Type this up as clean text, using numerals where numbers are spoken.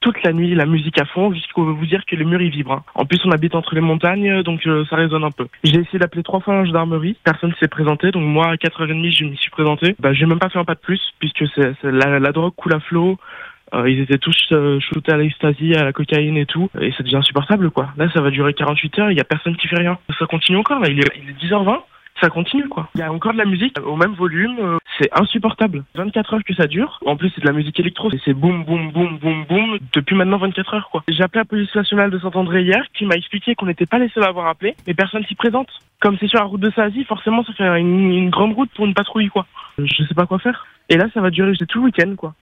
toute la nuit, la musique à fond, jusqu'à vous dire que les murs ils vibrent. En plus, on habite entre les montagnes, donc ça résonne un peu. J'ai essayé d'appeler 3 fois la gendarmerie, personne s'est présenté, donc moi à 4h30 je m'y suis présenté. J'ai même pas fait un pas de plus, puisque la drogue coule à flot. Ils étaient tous shootés à l'ecstasy, à la cocaïne et tout, et ça devient insupportable quoi. Là ça va durer 48 heures, il y a personne qui fait rien. Ça continue encore là, il est 10h20. Ça continue quoi. Il y a encore de la musique au même volume, c'est insupportable. 24 heures que ça dure. En plus c'est de la musique électro, c'est boum boum boum boum boum depuis maintenant 24 heures quoi. J'ai appelé la police nationale de Saint-André hier qui m'a expliqué qu'on n'était pas les seuls à avoir appelé, mais personne s'y présente. Comme c'est sur la route de Sazy, forcément ça fait une grande route pour une patrouille quoi. Je sais pas quoi faire. Et là ça va durer tout le week-end quoi.